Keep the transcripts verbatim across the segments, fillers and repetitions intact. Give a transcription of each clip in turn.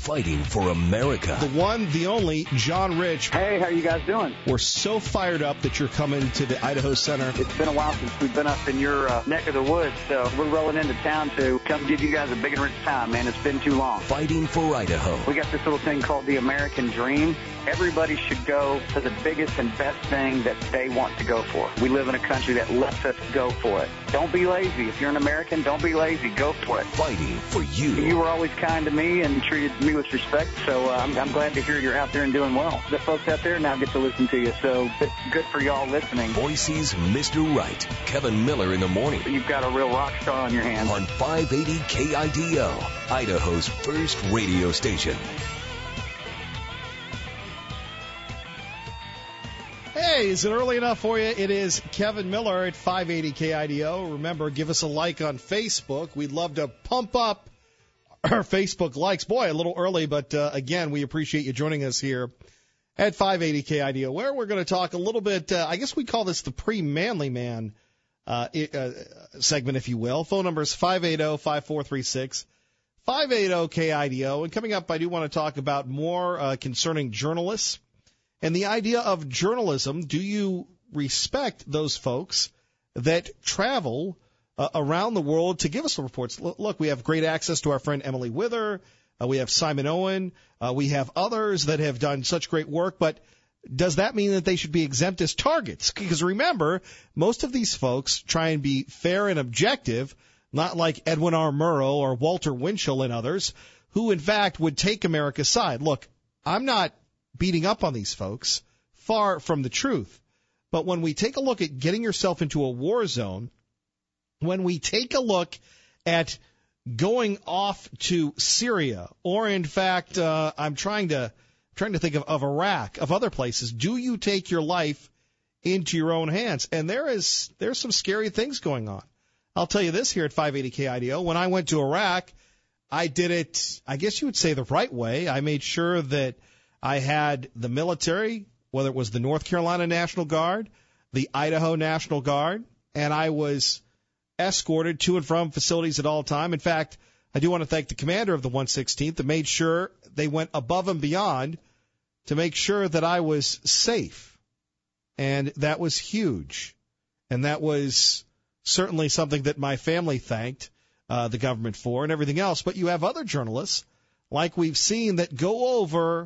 fighting for America. The one, the only, John Rich. Hey, how you guys doing? We're so fired up that you're coming to the Idaho Center. It's been a while since we've been up in your uh, neck of the woods, so we're rolling into town to come give you guys a big and rich time, man. It's been too long. Fighting for Idaho. We got this little thing called the American Dream. Everybody should go for the biggest and best thing that they want to go for. We live in a country that lets us go for it. Don't be lazy. If you're an American, don't be lazy. Go for it. Fighting for you. You were always kind to me and treated me with respect, so uh, I'm, I'm glad to hear you're out there and doing well. The folks out there now get to listen to you, so it's good for y'all listening. Boise's Mister Right, Kevin Miller in the morning. You've got a real rock star on your hands. On five eighty K I D O, Idaho's first radio station. Hey, is it early enough for you? It is Kevin Miller at five eighty K I D O. Remember, give us a like on Facebook. We'd love to pump up our Facebook likes. Boy, a little early, but uh, again, we appreciate you joining us here at five eighty K I D O, where we're going to talk a little bit, uh, I guess we call this the pre-Manly Man uh, uh, segment, if you will. Phone number is five eight zero, five four three six, five eight zero K I D O. And coming up, I do want to talk about more uh, concerning journalists and the idea of journalism. Do you respect those folks that travel uh, around the world to give us the reports? L- look, we have great access to our friend Emily Wither. Uh, we have Simon Owen. Uh, we have others that have done such great work. But does that mean that they should be exempt as targets? Because remember, most of these folks try and be fair and objective, not like Edwin R. Murrow or Walter Winchell and others, who in fact would take America's side. Look, I'm not beating up on these folks, far from the truth. But when we take a look at getting yourself into a war zone, when we take a look at going off to Syria, or in fact, uh, I'm trying to trying to think of, of Iraq, of other places, do you take your life into your own hands? And there is there's some scary things going on. I'll tell you this here at five eighty K I D O. When I went to Iraq, I did it, I guess you would say, the right way. I made sure that I had the military, whether it was the North Carolina National Guard, the Idaho National Guard, and I was escorted to and from facilities at all time. In fact, I do want to thank the commander of the one sixteenth that made sure they went above and beyond to make sure that I was safe. And that was huge. And that was certainly something that my family thanked uh, the government for and everything else. But you have other journalists, like we've seen, that go over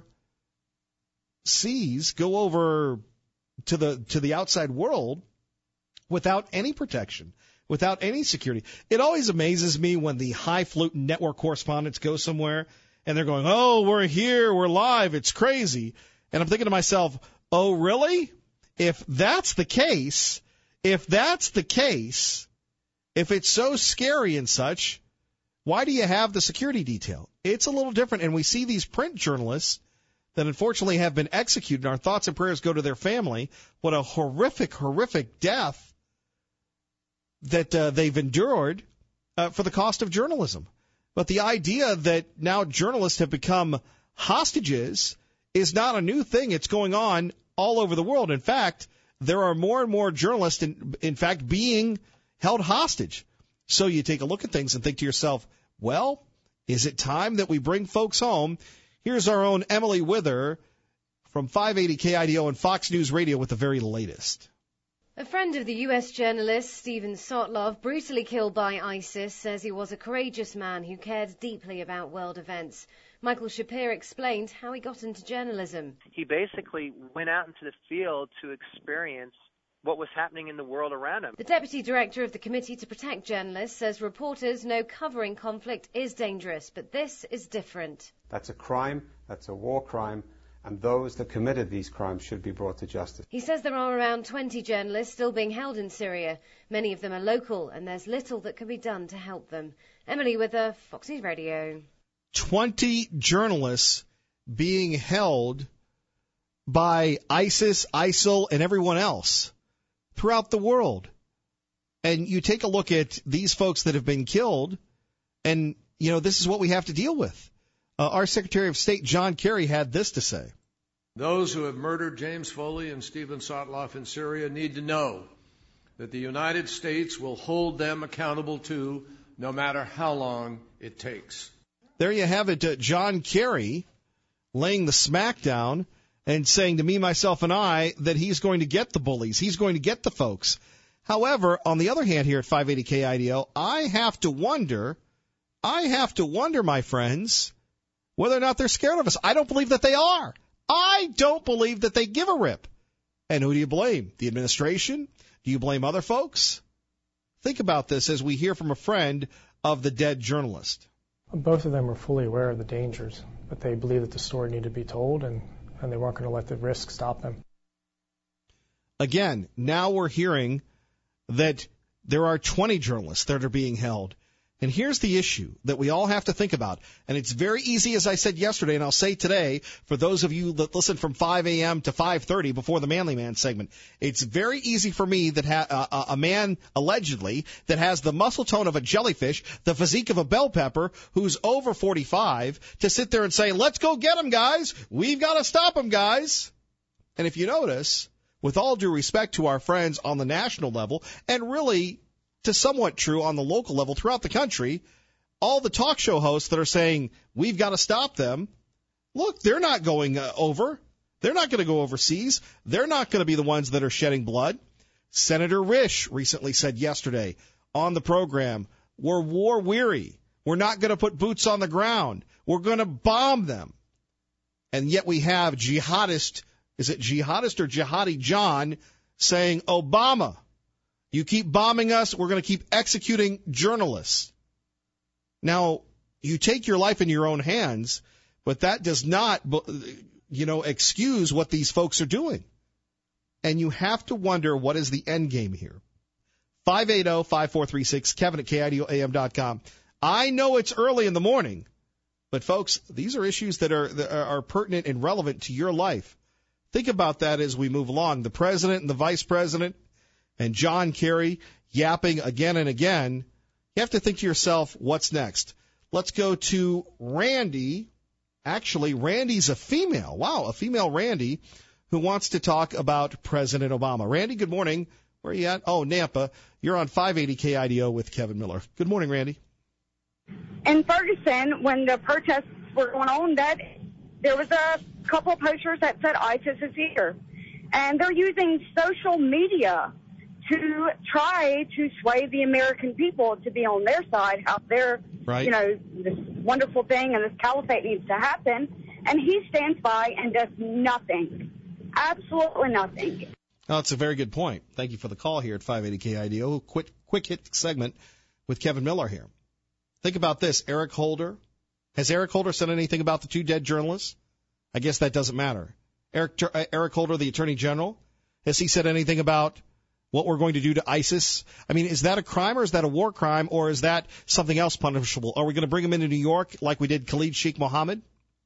seas, go over to the to the outside world without any protection, without any security. It always amazes me when the highfalutin network correspondents go somewhere and they're going, oh, we're here, we're live, it's crazy. And I'm thinking to myself, oh, really? If that's the case, if that's the case, if it's so scary and such, why do you have the security detail? It's a little different. And we see these print journalists that unfortunately have been executed. Our thoughts and prayers go to their family. What a horrific, horrific death that uh, they've endured uh, for the cost of journalism. But the idea that now journalists have become hostages is not a new thing. It's going on all over the world. In fact, there are more and more journalists, in, in fact, being held hostage. So you take a look at things and think to yourself, well, is it time that we bring folks home? Here's our own Emily Wither from five eighty K I D O and Fox News Radio with the very latest. A friend of the U S journalist Steven Sotlov, brutally killed by ISIS, says he was a courageous man who cared deeply about world events. Michael Shapir explained how he got into journalism. He basically went out into the field to experience what was happening in the world around him. The Deputy Director of the Committee to Protect Journalists says reporters know covering conflict is dangerous, but this is different. That's a crime, that's a war crime, and those that committed these crimes should be brought to justice. He says there are around twenty journalists still being held in Syria. Many of them are local, and there's little that can be done to help them. Emily Wither, Fox News Radio. twenty journalists being held by ISIS, ISIL, and everyone else throughout the world. And you take a look at these folks that have been killed, and, you know, this is what we have to deal with. Uh, our Secretary of State, John Kerry, had this to say. Those who have murdered James Foley and Steven Sotlov in Syria need to know that the United States will hold them accountable too, no matter how long it takes. There you have it, uh, John Kerry laying the smackdown and saying to me, myself, and I that he's going to get the bullies. He's going to get the folks. However, on the other hand here at five eighty K I D O, I have to wonder, I have to wonder, my friends, whether or not they're scared of us. I don't believe that they are. I don't believe that they give a rip. And who do you blame? The administration? Do you blame other folks? Think about this as we hear from a friend of the dead journalist. Both of them were fully aware of the dangers, but they believed that the story needed to be told, and, and they weren't going to let the risk stop them. Again, now we're hearing that there are twenty journalists that are being held. And here's the issue that we all have to think about. And it's very easy, as I said yesterday, and I'll say today, for those of you that listen from five a.m. to five thirty before the Manly Man segment, it's very easy for me that ha- uh, a man, allegedly, that has the muscle tone of a jellyfish, the physique of a bell pepper, who's over forty-five, to sit there and say, let's go get him, guys. We've got to stop him, guys. And if you notice, with all due respect to our friends on the national level, and really to somewhat true on the local level throughout the country, all the talk show hosts that are saying we've got to stop them, look, they're not going uh, over. They're not going to go overseas. They're not going to be the ones that are shedding blood. Senator Risch recently said yesterday on the program, we're war weary. We're not going to put boots on the ground. We're going to bomb them. And yet we have jihadist, is it jihadist or jihadi John saying, Obama, you keep bombing us, we're going to keep executing journalists. Now, you take your life in your own hands, but that does not, you know, excuse what these folks are doing. And you have to wonder, what is the end game here? five eight zero, five four three six, Kevin at K I D O A M dot com. I know it's early in the morning, but, folks, these are issues that are, that are pertinent and relevant to your life. Think about that as we move along. The president and the vice president and John Kerry yapping again and again. You have to think to yourself, what's next? Let's go to Randy. Actually, Randy's a female. Wow, a female Randy who wants to talk about President Obama. Randy, good morning. Where are you at? Oh, Nampa. You're on five eighty K I D O with Kevin Miller. Good morning, Randy. In Ferguson, when the protests were going on, that there was a couple of posters that said ISIS is here. And they're using social media to try to sway the American people to be on their side, how they're, right. you know, this wonderful thing and this caliphate needs to happen. And he stands by and does nothing. Absolutely nothing. Oh, that's a very good point. Thank you for the call here at five eighty K I D O. Quick, quick hit segment with Kevin Miller here. Think about this. Eric Holder. Has Eric Holder said anything about the two dead journalists? I guess that doesn't matter. Eric, Eric Holder, the Attorney General, has he said anything about what we're going to do to ISIS? I mean, is that a crime or is that a war crime or is that something else punishable? Are we going to bring him into New York like we did Khalid Sheikh Mohammed?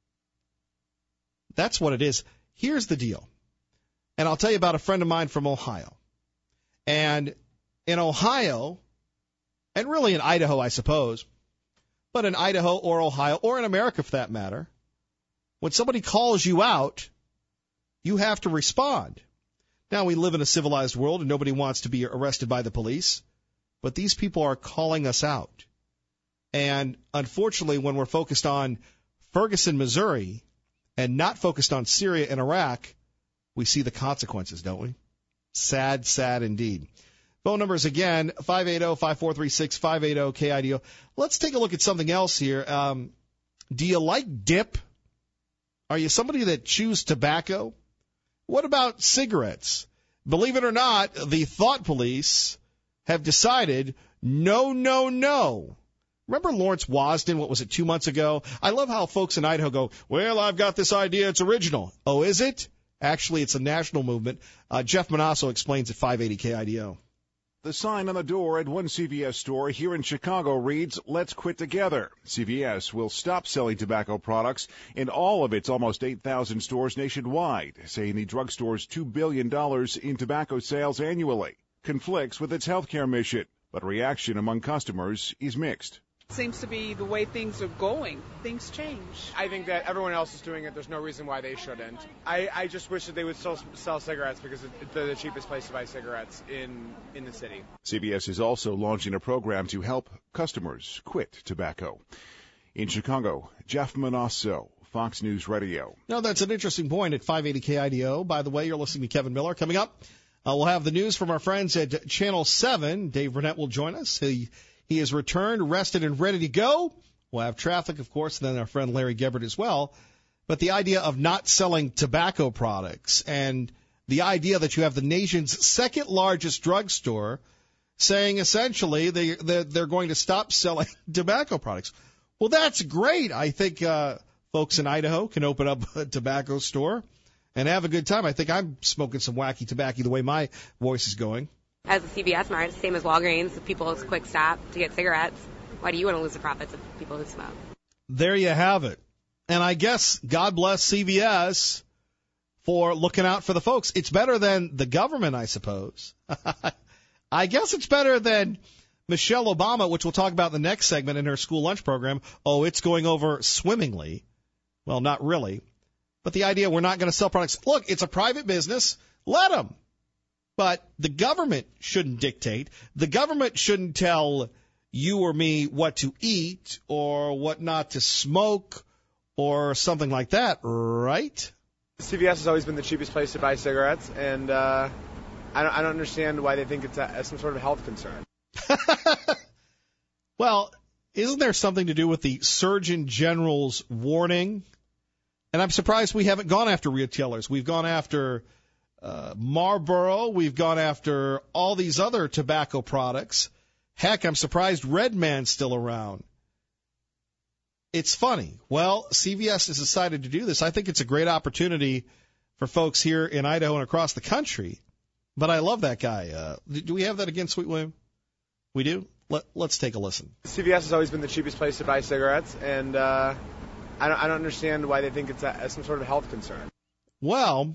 That's what it is. Here's the deal. And I'll tell you about a friend of mine from Ohio. And in Ohio, and really in Idaho, I suppose, but in Idaho or Ohio or in America for that matter, when somebody calls you out, you have to respond. Now, we live in a civilized world and nobody wants to be arrested by the police, but these people are calling us out. And unfortunately, when we're focused on Ferguson, Missouri, and not focused on Syria and Iraq, we see the consequences, don't we? Sad, sad indeed. Phone numbers again, five eight zero, five four three six, five eight zero K I D O. Let's take a look at something else here. Um, do you like dip? Are you somebody that chews tobacco? What about cigarettes? Believe it or not, the thought police have decided no, no, no. Remember Lawrence Wasden, what was it, two months ago? I love how folks in Idaho go, well, I've got this idea, it's original. Oh, is it? Actually, it's a national movement. Uh, Jeff Manasso explains at five eighty K I D O. The sign on the door at one C V S store here in Chicago reads, Let's Quit Together. C V S will stop selling tobacco products in all of its almost eight thousand stores nationwide, saying the drugstore's two billion dollars in tobacco sales annually conflicts with its healthcare mission. But reaction among customers is mixed. Seems to be the way things are going. Things change. I think that everyone else is doing it. There's no reason why they shouldn't. I, I just wish that they would still sell cigarettes because they're the cheapest place to buy cigarettes in, in the city. C V S is also launching a program to help customers quit tobacco. In Chicago, Jeff Manasso, Fox News Radio. No, that's an interesting point at five eighty K I D O. By the way, you're listening to Kevin Miller. Coming up, uh, we'll have the news from our friends at Channel seven. Dave Burnett will join us. He, he is returned, rested, and ready to go. We'll have traffic, of course, and then our friend Larry Gebert as well. But the idea of not selling tobacco products and the idea that you have the nation's second largest drugstore saying essentially they, they're, they're going to stop selling tobacco products. Well, that's great. I think uh, folks in Idaho can open up a tobacco store and have a good time. I think I'm smoking some wacky tobacco the way my voice is going. As a C V S Mart, same as Walgreens, people's quick stop to get cigarettes. Why do you want to lose the profits of people who smoke? There you have it. And I guess God bless C V S for looking out for the folks. It's better than the government, I suppose. I guess it's better than Michelle Obama, which we'll talk about in the next segment in her school lunch program. Oh, it's going over swimmingly. Well, not really. But the idea we're not going to sell products. Look, it's a private business. Let them. But the government shouldn't dictate. The government shouldn't tell you or me what to eat or what not to smoke or something like that, right? C V S has always been the cheapest place to buy cigarettes, and uh, I, don't, I don't understand why they think it's a, some sort of health concern. Well, isn't there something to do with the Surgeon General's warning? And I'm surprised we haven't gone after retailers. We've gone after uh, Marlboro. We've gone after all these other tobacco products. Heck, I'm surprised Red Man's still around. It's funny. Well, C V S has decided to do this. I think it's a great opportunity for folks here in Idaho and across the country. But I love that guy. Uh, do we have that again, Sweet William? We do? Let, let's take a listen. C V S has always been the cheapest place to buy cigarettes, and uh, I, don't, I don't understand why they think it's a, some sort of health concern. Well,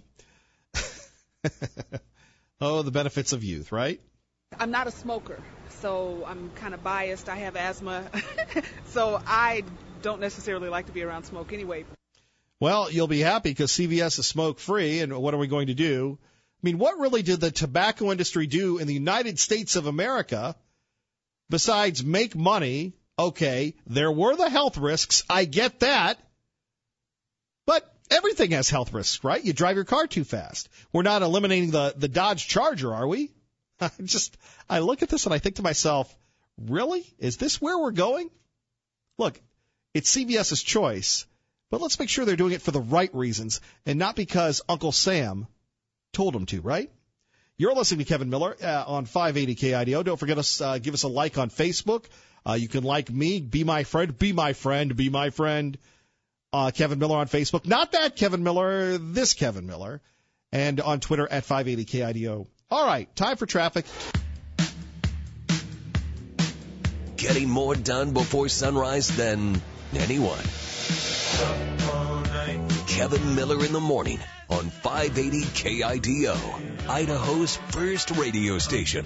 oh, the benefits of youth, right? I'm not a smoker, so I'm kind of biased. I have asthma, so I don't necessarily like to be around smoke anyway. Well, you'll be happy because C V S is smoke-free, and what are we going to do? I mean, what really did the tobacco industry do in the United States of America besides make money? Okay, there were the health risks. I get that. But everything has health risks, right? You drive your car too fast. We're not eliminating the, the Dodge Charger, are we? I just, I look at this and I think to myself, really? Is this where we're going? Look, it's CVS's choice, but let's make sure they're doing it for the right reasons and not because Uncle Sam told them to, right? You're listening to Kevin Miller uh, on five eighty K I D O. Don't forget to uh, give us a like on Facebook. Uh, you can like me, be my friend, be my friend, be my friend. Uh, Kevin Miller on Facebook. Not that Kevin Miller, this Kevin Miller. And on Twitter at five eighty K I D O. All right, time for traffic. Getting more done before sunrise than anyone. Kevin Miller in the morning on five eighty K I D O, Idaho's first radio station.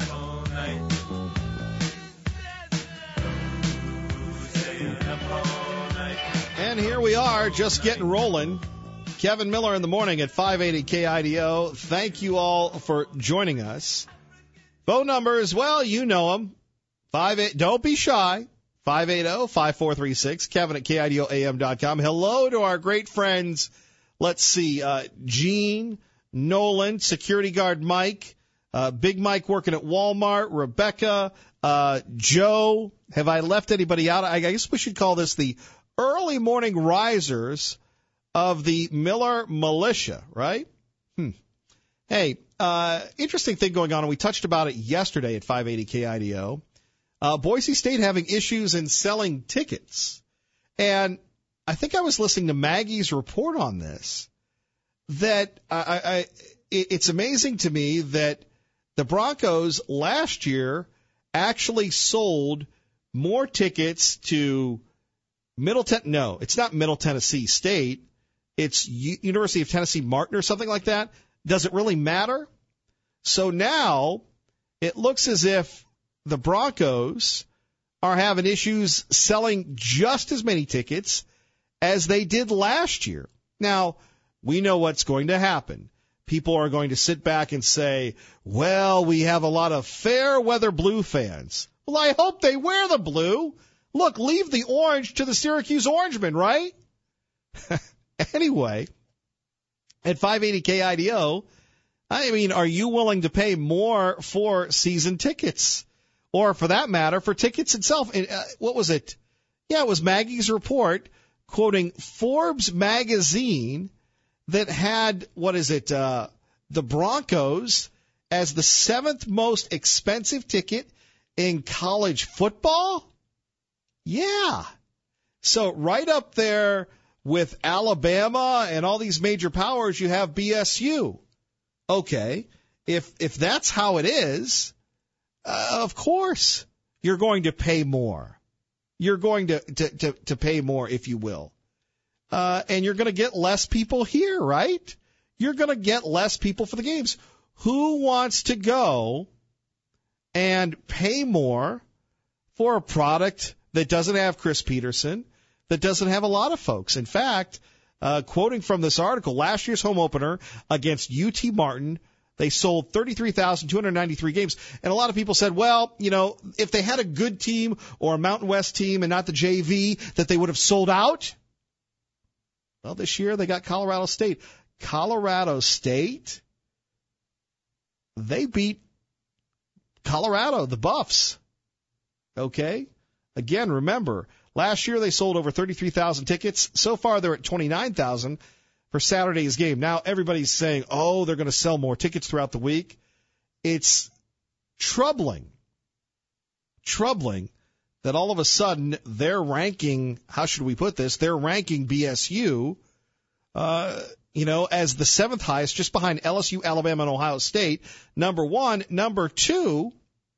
And here we are, just getting rolling. Kevin Miller in the morning at five eighty K I D O. Thank you all for joining us. Phone numbers, well, you know them. Five eight, don't be shy. five eight zero, five four three six, Kevin at K I D O A M dot com. Hello to our great friends. Let's see, uh, Gene, Nolan, security guard Mike, uh, Big Mike working at Walmart, Rebecca, uh, Joe. Have I left anybody out? I guess we should call this the early morning risers of the Miller Militia, right? Hmm. Hey, uh, interesting thing going on, and we touched about it yesterday at five eighty K I D O. Uh, Boise State having issues in selling tickets. And I think I was listening to Maggie's report on this, that I, I, it's amazing to me that the Broncos last year actually sold more tickets to Middle Ten- no, it's not Middle Tennessee State. It's U- University of Tennessee Martin or something like that. Does it really matter? So now it looks as if the Broncos are having issues selling just as many tickets as they did last year. Now, we know what's going to happen. People are going to sit back and say, well, we have a lot of fair weather blue fans. Well, I hope they wear the blue. Look, leave the orange to the Syracuse Orangemen, right? Anyway, at five eighty K I D O, I mean, are you willing to pay more for season tickets? Or, for that matter, for tickets itself? And, uh, what was it? Yeah, it was Maggie's report quoting Forbes magazine that had, what is it, uh, the Broncos as the seventh most expensive ticket in college football? Yeah. So right up there with Alabama and all these major powers, you have B S U. Okay. If if that's how it is, uh, of course you're going to pay more. You're going to, to, to, to pay more, if you will. Uh, and you're going to get less people here, right? You're going to get less people for the games. Who wants to go and pay more for a product that doesn't have Chris Peterson, that doesn't have a lot of folks? In fact, uh, quoting from this article, last year's home opener against U T Martin, they sold thirty-three thousand two hundred ninety-three games. And a lot of people said, well, you know, if they had a good team or a Mountain West team and not the J V, that they would have sold out. Well, this year they got Colorado State. Colorado State, they beat Colorado, the Buffs. Okay? Again, remember, last year they sold over thirty-three thousand tickets. So far they're at twenty-nine thousand for Saturday's game. Now everybody's saying, oh, they're going to sell more tickets throughout the week. It's troubling, troubling that all of a sudden they're ranking, how should we put this, they're ranking B S U, uh, you know, as the seventh highest, just behind L S U, Alabama, and Ohio State. Number one. Number two,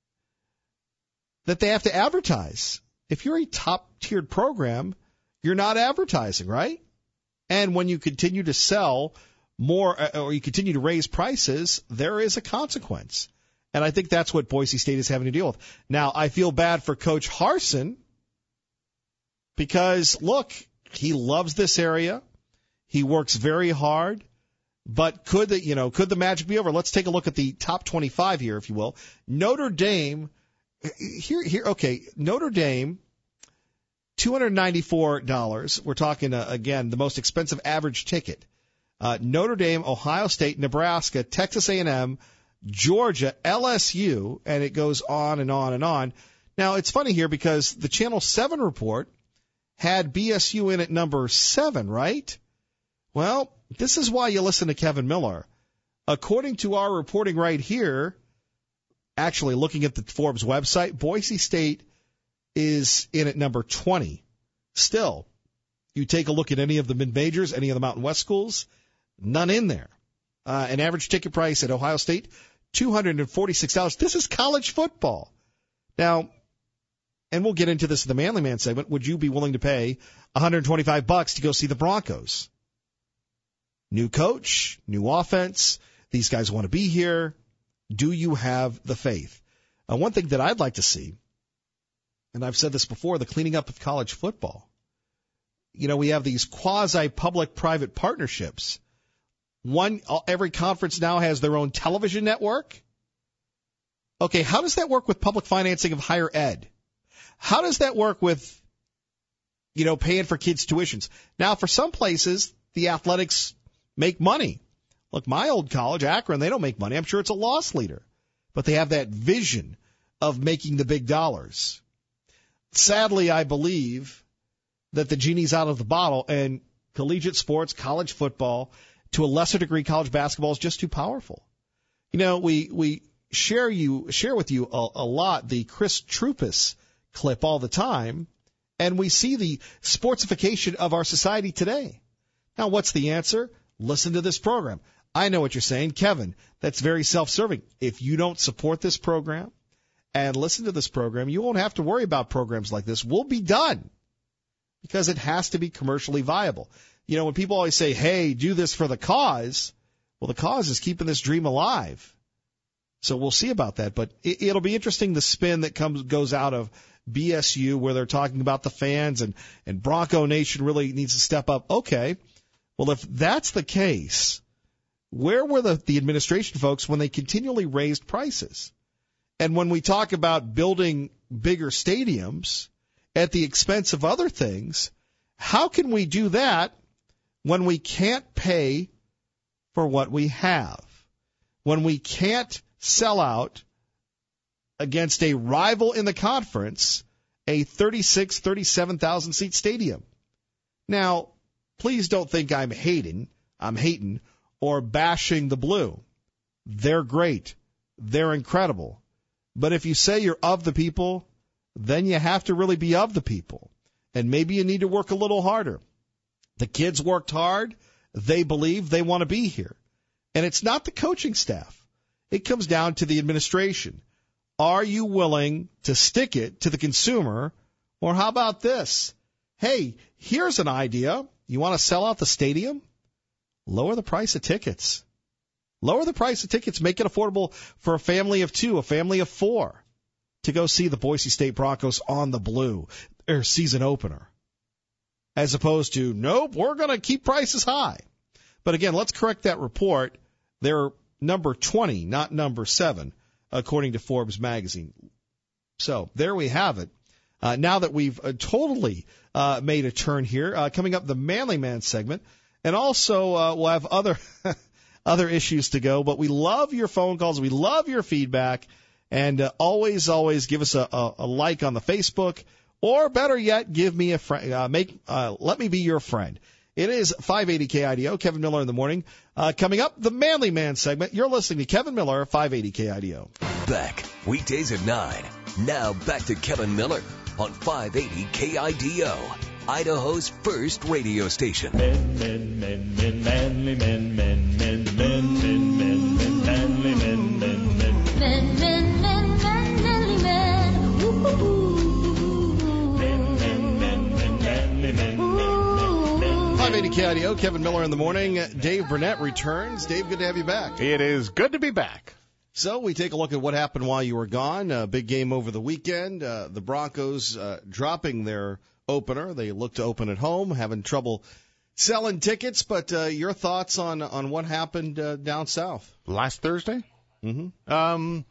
that they have to advertise. If you're a top-tiered program, you're not advertising, right? And when you continue to sell more or you continue to raise prices, there is a consequence. And I think that's what Boise State is having to deal with. Now, I feel bad for Coach Harsin because, look, he loves this area. He works very hard. But could the, you know, could the magic be over? Let's take a look at the top twenty-five here, if you will. Notre Dame, here, here, okay, Notre Dame, two hundred ninety-four dollars. We're talking, uh, again, the most expensive average ticket. Uh, Notre Dame, Ohio State, Nebraska, Texas A and M, Georgia, L S U, and it goes on and on and on. Now, it's funny here because the Channel seven report had B S U in at number seven, right? Well, this is why you listen to Kevin Miller. According to our reporting right here, actually looking at the Forbes website, Boise State is in at number twenty. Still, you take a look at any of the mid-majors, any of the Mountain West schools, none in there. Uh, an average ticket price at Ohio State, two hundred forty-six dollars. This is college football. Now, and we'll get into this in the Manly Man segment, would you be willing to pay one hundred twenty-five bucks to go see the Broncos? New coach, new offense. These guys want to be here. Do you have the faith? Uh, one thing that I'd like to see, and I've said this before, the cleaning up of college football. You know, we have these quasi-public-private partnerships. One, every conference now has their own television network. Okay, how does that work with public financing of higher ed? How does that work with, you know, paying for kids' tuitions? Now, for some places, the athletics make money. Look, my old college, Akron, they don't make money. I'm sure it's a loss leader. But they have that vision of making the big dollars. Sadly, I believe that the genie's out of the bottle, and collegiate sports, college football, to a lesser degree, college basketball is just too powerful. You know, we we share you share with you a, a lot the Chris Troupis clip all the time, and we see the sportsification of our society today. Now, what's the answer? Listen to this program. I know what you're saying, Kevin. That's very self-serving. If you don't support this program and listen to this program, you won't have to worry about programs like this. We'll be done because it has to be commercially viable. You know, when people always say, hey, do this for the cause, well, the cause is keeping this dream alive. So we'll see about that. But it, it'll be interesting the spin that comes goes out of B S U where they're talking about the fans and, and Bronco Nation really needs to step up. Okay, well, if that's the case, where were the, the administration folks when they continually raised prices? And when we talk about building bigger stadiums at the expense of other things. How can we do that when we can't pay for what we have? When we can't sell out against a rival in the conference, a thirty-six, thirty-seven thousand seat stadium. Now, please don't think I'm hating, I'm hating or bashing the Blue. They're great. They're incredible. But if you say you're of the people, then you have to really be of the people. And maybe you need to work a little harder. The kids worked hard. They believe they want to be here. And it's not the coaching staff. It comes down to the administration. Are you willing to stick it to the consumer? Or how about this? Hey, here's an idea. You want to sell out the stadium? Lower the price of tickets. Lower the price of tickets. Make it affordable for a family of two, a family of four, to go see the Boise State Broncos on the Blue, their season opener. As opposed to, nope, we're going to keep prices high. But again, let's correct that report. They're number twenty, not number seven, according to Forbes magazine. So there we have it. Uh, now that we've uh, totally uh, made a turn here, uh, coming up the Manly Man segment, and also uh, we'll have other other issues to go. But we love your phone calls. We love your feedback. And uh, always, always give us a, a, a like on the Facebook, or better yet, give me a friend. Uh, make uh, let me be your friend. It is five eighty K I D O. Kevin Miller in the morning. Uh, coming up, the Manly Man segment. You're listening to Kevin Miller, five eighty K I D O. Back weekdays at nine. Now back to Kevin Miller on five eighty K I D O, Idaho's first radio station. Men, men, men, men, manly men, men, men, men, men, men, men, manly men, men, men, men, men, men, manly men. Men, men, men, men, manly men. five eighty K I D O, Kevin Miller in the morning. Dave Burnett returns. Dave, good to have you back. It is good to be back. So we take a look at what happened while you were gone. A big game over the weekend. Uh, the Broncos uh, dropping their opener. They look to open at home, having trouble selling tickets. But uh, your thoughts on on what happened uh, down south? Last Thursday? Mm-hmm. Um,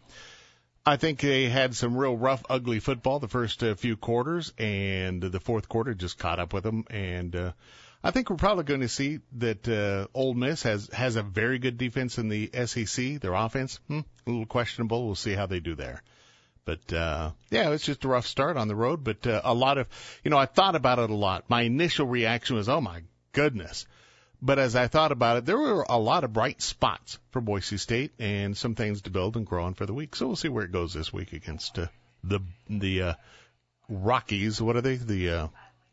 I think they had some real rough, ugly football the first uh, few quarters, and the fourth quarter just caught up with them. And uh, I think we're probably going to see that uh, Ole Miss has, has a very good defense in the S E C. Their offense, hmm, a little questionable. We'll see how they do there. But, uh, yeah, it's just a rough start on the road. But uh, a lot of, you know, I thought about it a lot. My initial reaction was, oh, my goodness. But as I thought about it, there were a lot of bright spots for Boise State and some things to build and grow on for the week. So we'll see where it goes this week against uh, the the uh, Rockies. What are they? The uh,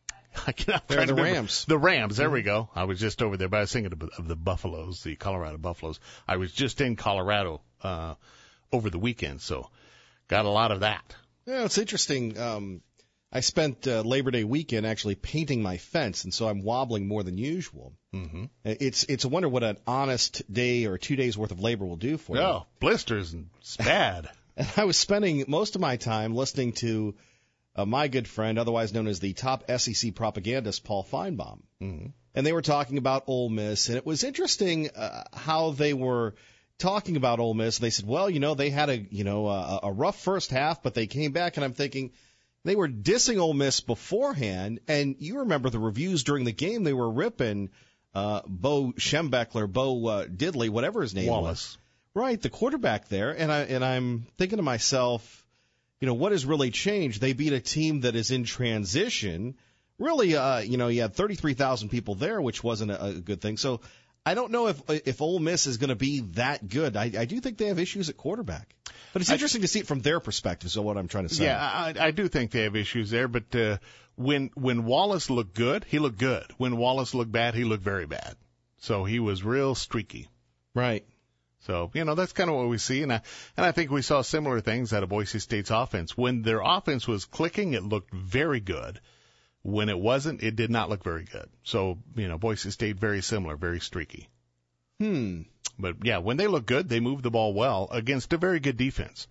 I cannot They're the remember. Rams. The Rams. There mm-hmm. we go. I was just over there, but I was thinking of, of the Buffaloes, the Colorado Buffaloes. I was just in Colorado uh, over the weekend, so got a lot of that. Yeah, it's interesting. Um, I spent uh, Labor Day weekend actually painting my fence, and so I'm wobbling more than usual. Mm-hmm. It's it's a wonder what an honest day or two days worth of labor will do for you. Oh, blisters and it's bad. And I was spending most of my time listening to uh, my good friend, otherwise known as the top S E C propagandist, Paul Feinbaum. Mm-hmm. And they were talking about Ole Miss, and it was interesting uh, how they were talking about Ole Miss. They said, well, you know, they had a you know a, a rough first half, but they came back, and I'm thinking, they were dissing Ole Miss beforehand, and you remember the reviews during the game. They were ripping uh, Bo Schembechler, Bo uh, Diddley, whatever his name Wallace. was. Right, the quarterback there. And, I, and I'm thinking to myself, you know, what has really changed? They beat a team that is in transition. Really, uh, you know, you had thirty-three thousand people there, which wasn't a, a good thing. So I don't know if if Ole Miss is going to be that good. I, I do think they have issues at quarterback. But it's interesting I, to see it from their perspective, so what I'm trying to say. Yeah, I, I do think they have issues there, but uh, when when Wallace looked good, he looked good. When Wallace looked bad, he looked very bad. So he was real streaky. Right. So, you know, that's kind of what we see, and I, and I think we saw similar things out of Boise State's offense. When their offense was clicking, it looked very good. When it wasn't, it did not look very good. So, you know, Boise State very similar, very streaky. Hmm. But, yeah, when they look good, they move the ball well against a very good defense.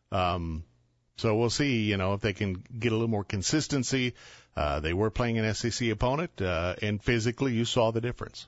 Um, so we'll see, you know, if they can get a little more consistency. Uh, they were playing an S E C opponent, uh, and physically you saw the difference.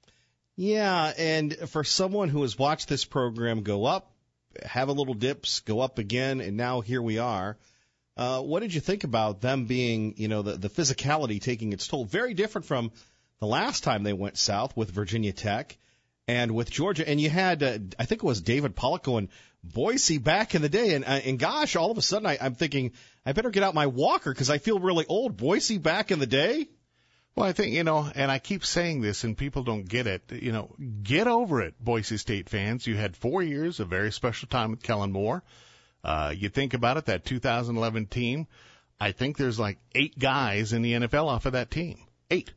Yeah, and for someone who has watched this program go up, have a little dips, go up again, and now here we are. Uh, what did you think about them being, you know, the, the physicality taking its toll? Very different from the last time they went south with Virginia Tech and with Georgia. And you had, uh, I think it was David Pollock going Boise back in the day. And, uh, and gosh, all of a sudden I, I'm thinking I better get out my walker because I feel really old. Boise back in the day? Well, I think, you know, and I keep saying this and people don't get it, you know, get over it, Boise State fans. You had four years, a very special time with Kellen Moore. Uh, you think about it, that two thousand eleven team, I think there's like eight guys in the N F L off of that team. Eight.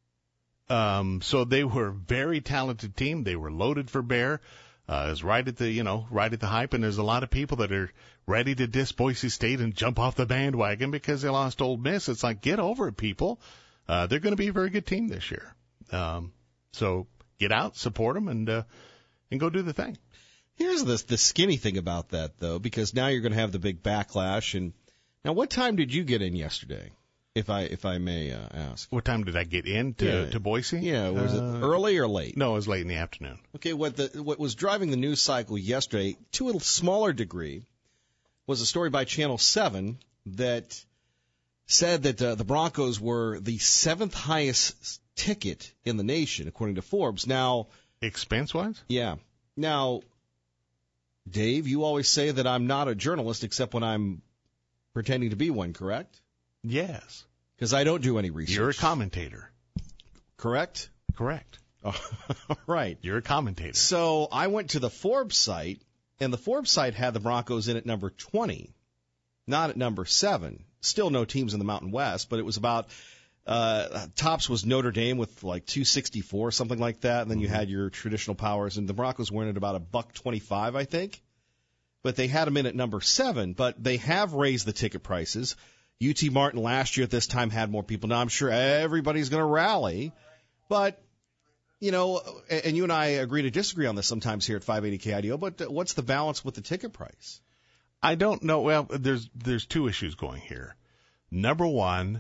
Um, so they were a very talented team. They were loaded for bear. Uh, it was right at the, you know, right at the hype. And there's a lot of people that are ready to diss Boise State and jump off the bandwagon because they lost Ole Miss. It's like, get over it, people. Uh, they're going to be a very good team this year. Um, so get out, support them, and, uh, and go do the thing. Here's the the skinny thing about that, though, because now you're going to have the big backlash. And now, what time did you get in yesterday, if I if I may uh, ask? What time did I get in to, yeah. to Boise? Yeah, was uh, it early or late? No, it was late in the afternoon. Okay, what the what was driving the news cycle yesterday, to a smaller degree, was a story by Channel seven that said that uh, the Broncos were the seventh highest ticket in the nation, according to Forbes. Now, expense-wise? Yeah. Now, Dave, you always say that I'm not a journalist except when I'm pretending to be one, correct? Yes. Because I don't do any research. You're a commentator. Correct? Correct. Oh, right. You're a commentator. So I went to the Forbes site, and the Forbes site had the Broncos in at number twenty, not at number seven. Still no teams in the Mountain West, but it was about uh, tops was Notre Dame with like two sixty-four, something like that, and then you had your traditional powers, and the Broncos were in at about a buck twenty-five, I think. But they had them in at number seven, but they have raised the ticket prices. U T Martin last year at this time had more people. Now I'm sure everybody's going to rally, but you know, and you and I agree to disagree on this sometimes here at five eighty K I D O, but what's the balance with the ticket price? I don't know. Well, there's there's two issues going here. Number one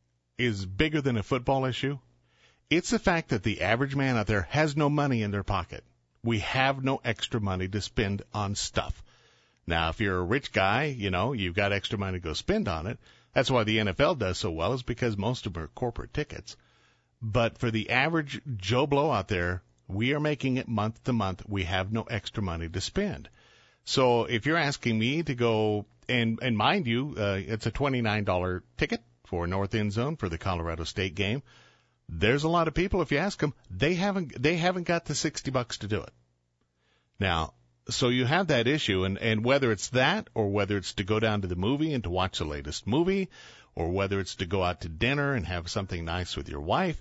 is bigger than a football issue. It's the fact that the average man out there has no money in their pocket. We have no extra money to spend on stuff. Now, if you're a rich guy, you know, you've got extra money to go spend on it. That's why the N F L does so well, is because most of them are corporate tickets. But for the average Joe Blow out there, we are making it month to month. We have no extra money to spend. So if you're asking me to go, and, and mind you, uh, it's a twenty-nine dollars ticket for North End Zone for the Colorado State game. There's a lot of people, if you ask them, they haven't, they haven't got the sixty bucks to do it. Now, so you have that issue, and, and whether it's that or whether it's to go down to the movie and to watch the latest movie, or whether it's to go out to dinner and have something nice with your wife,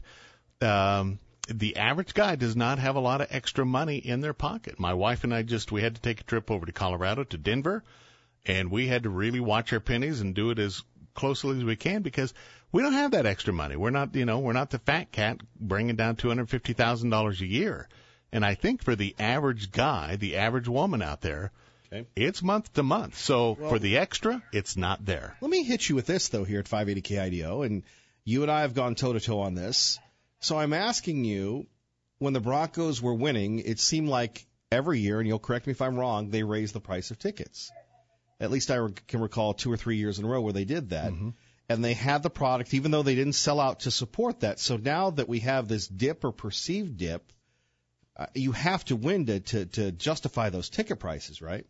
um, the average guy does not have a lot of extra money in their pocket. My wife and I just, we had to take a trip over to Colorado, to Denver, and we had to really watch our pennies and do it as closely as we can because we don't have that extra money. We're not, you know, we're not the fat cat bringing down two hundred fifty thousand dollars a year. And I think for the average guy, the average woman out there, okay, it's month to month. So well, for the extra, it's not there. Let me hit you with this, though, here at five eighty K I D O, and you and I have gone toe-to-toe on this. So I'm asking you, when the Broncos were winning, it seemed like every year, and you'll correct me if I'm wrong, they raised the price of tickets. At least I can recall two or three years in a row where they did that. Mm-hmm. And they had the product, even though they didn't sell out to support that. So now that we have this dip or perceived dip, uh, you have to win to, to, to justify those ticket prices, right?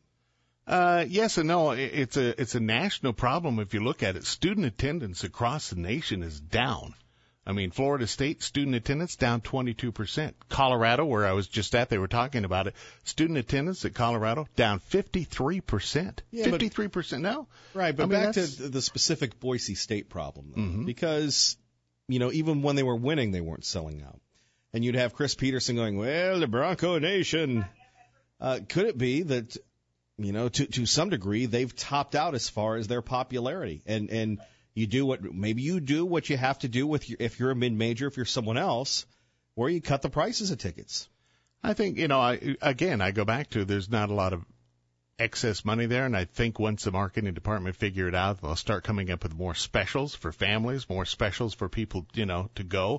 Uh, yes and no. It's a, it's a national problem if you look at it. Student attendance across the nation is down. I mean, Florida State student attendance down twenty-two percent. Colorado, where I was just at, they were talking about it. Student attendance at Colorado down fifty-three percent. Yeah, fifty-three percent now. Right, but I mean, back that's... to the specific Boise State problem, though, mm-hmm. because, you know, even when they were winning, they weren't selling out. And you'd have Chris Peterson going, well, the Bronco Nation. Uh, could it be that, you know, to, to some degree, they've topped out as far as their popularity? And, and, You do what maybe you do what you have to do with your, if you're a mid-major, if you're someone else, where you cut the prices of tickets. I think, you know, I, again, I go back to there's not a lot of excess money there, and I think once the marketing department figure it out, they'll start coming up with more specials for families, more specials for people, you know, to go.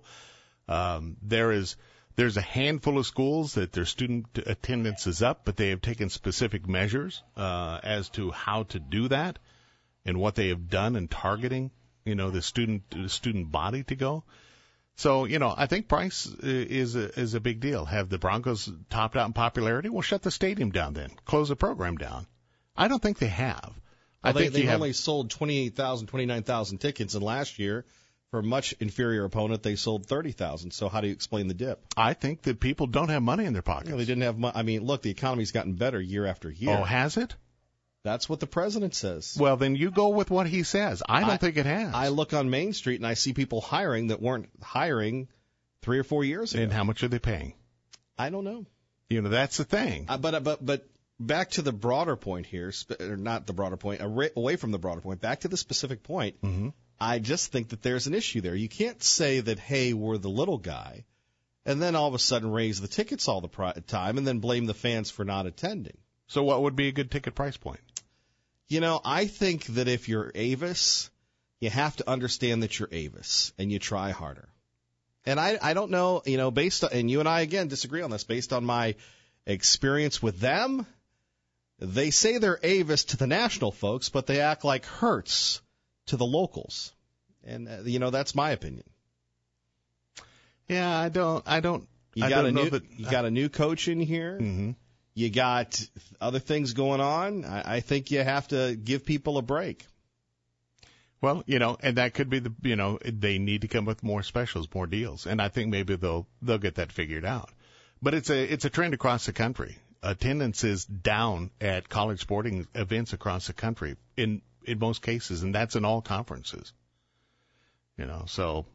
Um, there is there's a handful of schools that their student attendance is up, but they have taken specific measures uh, as to how to do that. and what they have done in targeting, you know, the student the student body to go. So, you know, I think price is a, is a big deal. Have the Broncos topped out in popularity? Well, shut the stadium down then. Close the program down. I don't think they have. Well, I they, think they you have, only sold twenty-eight thousand, twenty-nine thousand tickets, and last year, for a much inferior opponent, they sold thirty thousand. So how do you explain the dip? I think that people don't have money in their pockets. You know, they didn't have money. I mean, look, the economy's gotten better year after year. Oh, has it? That's what the president says. Well, then you go with what he says. I don't I, think it has. I look on Main Street and I see people hiring that weren't hiring three or four years ago. And how much are they paying? I don't know. You know, that's the thing. Uh, but but but back to the broader point here, or not the broader point, away from the broader point, back to the specific point. Mm-hmm. I just think that there's an issue there. You can't say that, hey, we're the little guy, and then all of a sudden raise the tickets all the pri- time and then blame the fans for not attending. So what would be a good ticket price point? You know, I think that if you're Avis, you have to understand that you're Avis, and you try harder. And I, I don't know, you know, based on, and you and I, again, disagree on this, based on my experience with them, they say they're Avis to the national folks, but they act like Hertz to the locals. And, uh, you know, that's my opinion. Yeah, I don't, I don't, you I got don't a know new, that, you got a new coach in here. Mm-hmm. You got other things going on. I, I think you have to give people a break. Well, you know, and that could be the, you know, they need to come with more specials, more deals, and I think maybe they'll they'll get that figured out. But it's a it's a trend across the country. Attendance is down at college sporting events across the country in in most cases, and that's in all conferences. You know, so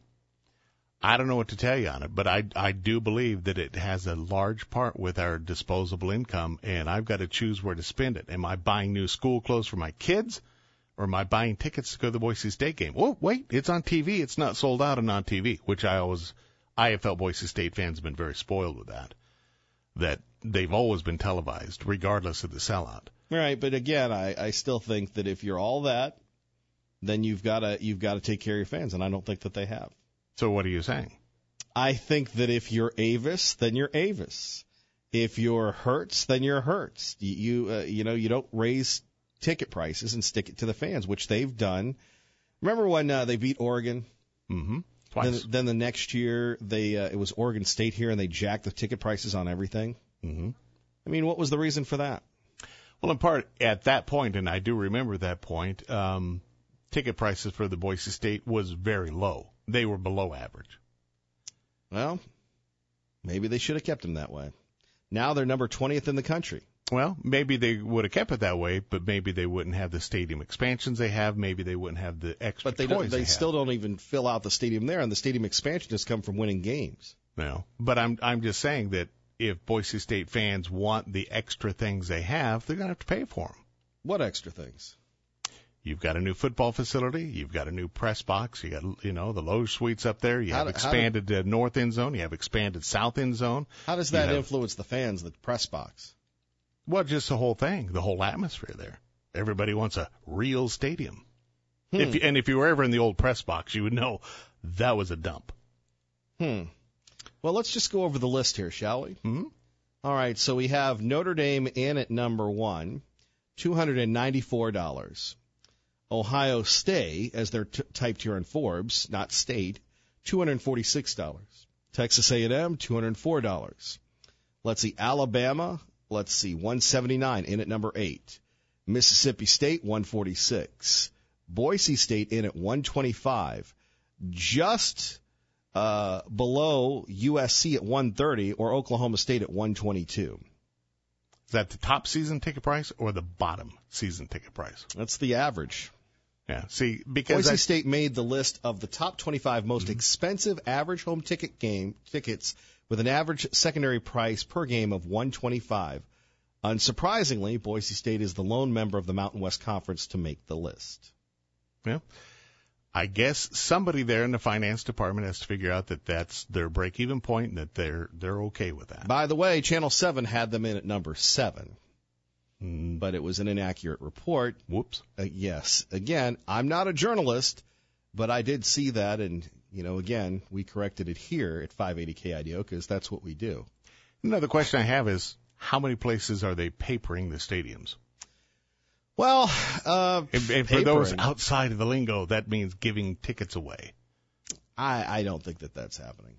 I don't know what to tell you on it, but I I do believe that it has a large part with our disposable income, and I've got to choose where to spend it. Am I buying new school clothes for my kids? Or am I buying tickets to go to the Boise State game? Oh, wait, it's on T V. It's not sold out and on T V, which I always, I have felt Boise State fans have been very spoiled with that, that they've always been televised, regardless of the sellout. Right, but again, I, I still think that if you're all that, then you've got to you've got to take care of your fans, and I don't think that they have. So what are you saying? I think that if you're Avis, then you're Avis. If you're Hertz, then you're Hertz. You you, uh, you know you don't raise ticket prices and stick it to the fans, which they've done. Remember when uh, they beat Oregon? Mm-hmm. Twice. Then, then the next year, they uh, it was Oregon State here, and they jacked the ticket prices on everything. Mm-hmm. I mean, what was the reason for that? Well, in part, at that point, and I do remember that point, um, ticket prices for the Boise State was very low. They were below average. Well, maybe they should have kept them that way. Now they're number twentieth in the country. Well, maybe they would have kept it that way, but maybe they wouldn't have the stadium expansions they have. Maybe they wouldn't have the extra But they toys don't, they, they still have. don't even fill out the stadium there, and the stadium expansion has come from winning games. No, but I'm I'm just saying that if Boise State fans want the extra things they have, they're going to have to pay for them. What extra things? You've got a new football facility. You've got a new press box. You got, you know, the Loge suites up there. You How have do- expanded uh, north end zone. You have expanded south end zone. How does You that have- influence the fans, the press box? Well, just the whole thing, the whole atmosphere there. Everybody wants a real stadium. Hmm. If you, and if you were ever in the old press box, you would know that was a dump. Hmm. Well, let's just go over the list here, shall we? Mm-hmm. All right, so we have Notre Dame in at number one, two hundred ninety-four dollars. Ohio State, as they're t- typed here in Forbes, not state, two hundred forty-six dollars. Texas A and M, two hundred four dollars. Let's see, Alabama, let's see, one hundred seventy-nine dollars in at number eight. Mississippi State, one hundred forty-six dollars. Boise State in at one hundred twenty-five dollars. Just uh, below U S C at one hundred thirty dollars or Oklahoma State at one hundred twenty-two dollars. Is that the top season ticket price or the bottom season ticket price? That's the average. Yeah, see, because Boise I, State made the list of the top twenty-five most mm-hmm. expensive average home ticket game tickets with an average secondary price per game of one hundred twenty-five dollars. Unsurprisingly, Boise State is the lone member of the Mountain West Conference to make the list. Yeah. I guess somebody there in the finance department has to figure out that that's their break-even point and that they're they're okay with that. By the way, Channel seven had them in at number seven, mm. but it was an inaccurate report. Whoops. Uh, yes. Again, I'm not a journalist, but I did see that, and, you know, again, we corrected it here at five eighty K I D O because that's what we do. Another question I have is, how many places are they papering the stadiums? Well, uh, and, and for those outside of the lingo, that means giving tickets away. I, I don't think that that's happening.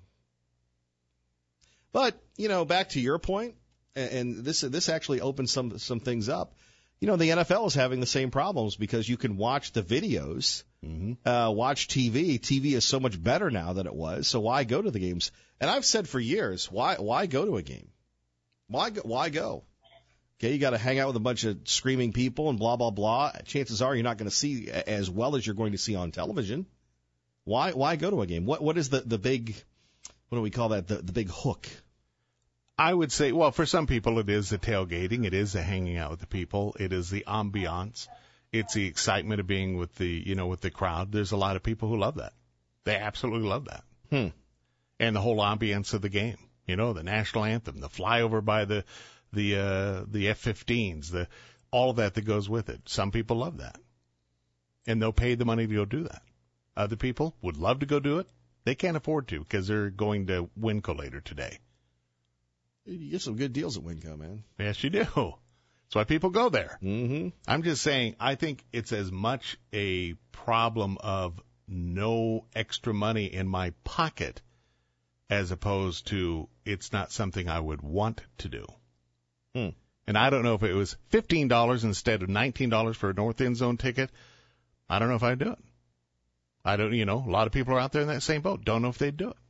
But, you know, back to your point, and, and this this actually opens some some things up. You know, the N F L is having the same problems because you can watch the videos, mm-hmm. uh, watch T V. T V is so much better now than it was, so why go to the games? And I've said for years, why why go to a game? Why go? Why go? Okay, you got to hang out with a bunch of screaming people and blah, blah, blah. Chances are you're not going to see as well as you're going to see on television. Why why go to a game? What What is the, the big, what do we call that, the, the big hook? I would say, well, for some people it is the tailgating. It is the hanging out with the people. It is the ambiance. It's the excitement of being with the, you know, with the crowd. There's a lot of people who love that. They absolutely love that. Hmm. And the whole ambiance of the game. You know, the national anthem, the flyover by the the uh, the F fifteens, the all of that that goes with it. Some people love that, and they'll pay the money to go do that. Other people would love to go do it. They can't afford to because they're going to Winco later today. You get some good deals at Winco, man. Yes, you do. That's why people go there. Mm-hmm. I'm just saying, I think it's as much a problem of no extra money in my pocket as opposed to it's not something I would want to do. Hmm. And I don't know if it was fifteen dollars instead of nineteen dollars for a North End Zone ticket. I don't know if I'd do it. I don't, you know, a lot of people are out there in that same boat. Don't know if they'd do it.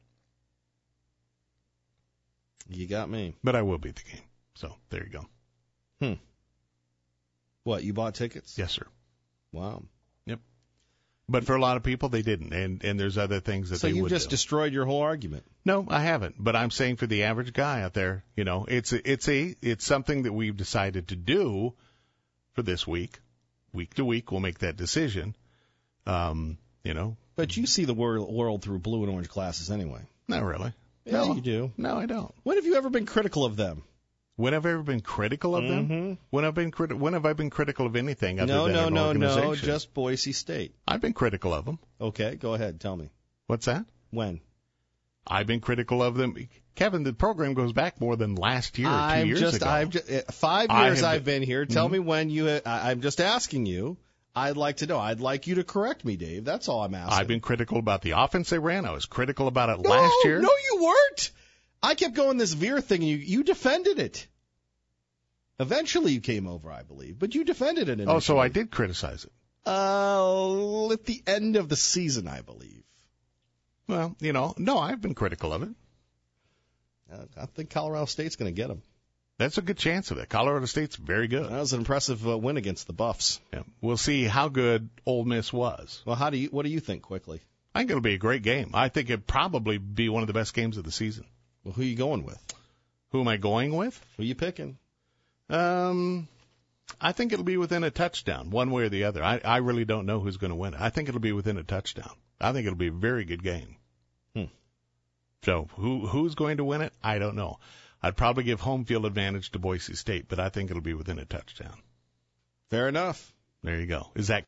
You got me. But I will be at the game. So there you go. Hmm. What, you bought tickets? Yes, sir. Wow. Yep. But for a lot of people, they didn't. And, and there's other things that so they would do. So you just destroyed your whole argument. No, I haven't. But I'm saying for the average guy out there, you know, it's a, it's a, it's something that we've decided to do for this week. Week to week, we'll make that decision. Um, you know. But you see the wor- world through blue and orange glasses anyway. Not really. Yeah, no, you do. No, I don't. When have you ever been critical of them? When have I ever been critical of mm-hmm. them? When have been criti- When have I been critical of anything other no, than no, an no, organization? No, no, just Boise State. I've been critical of them. Okay, go ahead, tell me. What's that? When? I've been critical of them. Kevin, the program goes back more than last year or two I'm years just, ago. I've just, five years have I've been here. Tell mm-hmm. me when you. I, I'm just asking you. I'd like to know. I'd like you to correct me, Dave. That's all I'm asking. I've been critical about the offense they ran. I was critical about it no, last year. No, you weren't. I kept going this Veer thing, and you, you defended it. Eventually you came over, I believe, but you defended it initially. Oh, so I did criticize it. Uh, at the end of the season, I believe. Well, you know, no, I've been critical of it. Uh, I think Colorado State's going to get them. That's a good chance of it. Colorado State's very good. That was an impressive uh, win against the Buffs. Yeah. We'll see how good Ole Miss was. Well, how do you? What do you think, quickly? I think it'll be a great game. I think it'd probably be one of the best games of the season. Well, who are you going with? Who am I going with? Who are you picking? Um, I think it'll be within a touchdown, one way or the other. I, I really don't know who's going to win it. I think it'll be within a touchdown. I think it'll be a very good game. Hmm. So who who's going to win it? I don't know. I'd probably give home field advantage to Boise State, but I think it'll be within a touchdown. Fair enough. There you go. Is that